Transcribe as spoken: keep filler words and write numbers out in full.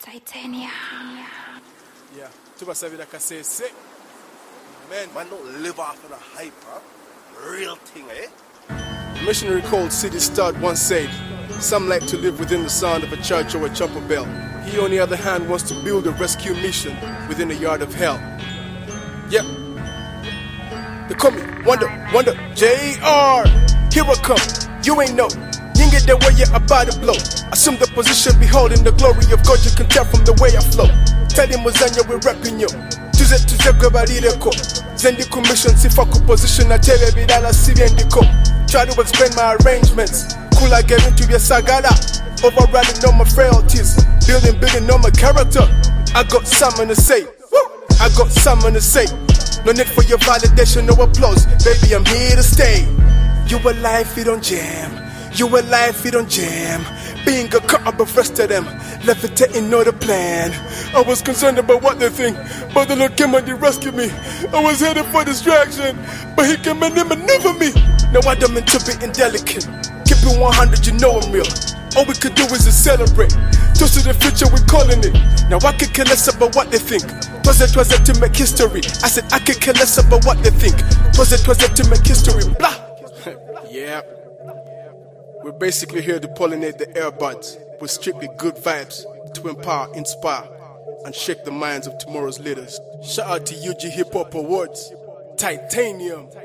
Titanium. Yeah, tubasabira kasese. Man, Man don't live off of the hype, huh? Real thing, eh? the missionary called City Stud once said, some like to live within the sound of a church or a chopper bell. He, on the other hand, wants to build a rescue mission within the yard of hell. Yep. They call me Wonder, Wonder, J R. Here I come, you ain't know. You get the way you're about to blow. Assume the position, beholding the glory of God. You can tell from the way I flow. Tell him Muzanya, we're rapping you. Tuze tuze kwabarireko. Zendi commission, sifaku position. I tell you, bidala siriendiko. Try to explain my arrangements. Cool, I get into your sagala. Overriding all my frailties. Building, building on my character. I got something to say. Woo! I got something to say. No need for your validation, no applause. Baby, I'm here to stay. You alive, you don't jam. You alive, you don't jam. Being a cut up of rest of them. Levitating, know the plan. I was concerned about what they think, but the Lord came and he rescued me. I was headed for distraction, but he came and he maneuvered me. Now I don't mean to be indelicate. Keep it one hundred, you know I'm real. All we could do is to celebrate. Toast to the future, we're calling it. Now I could care less about what they think. Twas it, twas it to make history. I said I could care less about what they think. Twas it, twas it to make history. Blah. Yeah. We're basically here to pollinate the airbuds with strictly good vibes to empower, inspire, and shake the minds of tomorrow's leaders. Shout out to U G Hip Hop Awards, Titanium.